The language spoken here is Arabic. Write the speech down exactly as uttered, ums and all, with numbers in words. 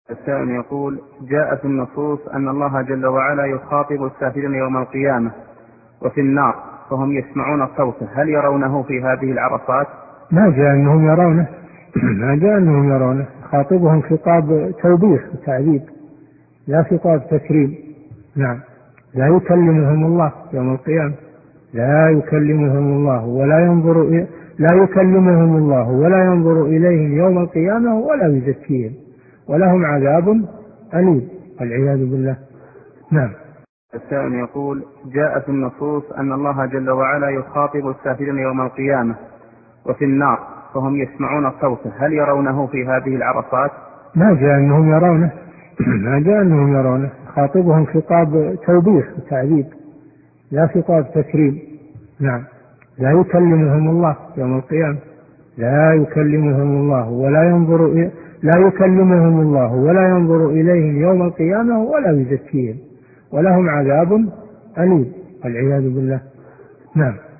السائل يقول: جاءت النصوص أن الله جل وعلا يخاطب الكافرين يوم القيامة وفي النار فهم يسمعون صوته، هل يرونه في هذه العرصات؟ ما جاء أنهم يرونه ما جاء أنهم يرونه. خاطبهم خطاب توبيخ وتعذيب، لا خطاب تكريم. نعم. لا يكلمهم الله يوم القيامة، لا يكلمهم الله ولا ينظر إليه لا يكلمهم الله ولا ينظر إليهم يوم القيامة ولا يزكيهم ولهم عذاب أليم والعياذ بالله. نعم. السائل يقول: جاءت النصوص أن الله جل وعلا يخاطب الكافرين يوم القيامة وفي النار فهم يسمعون صوته، هل يرونه في هذه العرصات؟ ما جاء أنهم يرونه ما جاء أنهم يرونه. خاطبهم خطاب توبيخ وتعذيب، لا خطاب تكريم. نعم. لا يكلمهم الله يوم القيامة، لا يكلمهم الله ولا ينظر إليه لا يكلمهم الله ولا ينظر إليهم يوم القيامة ولا يزكيهم ولهم عذاب أليم والعياذ بالله. نعم.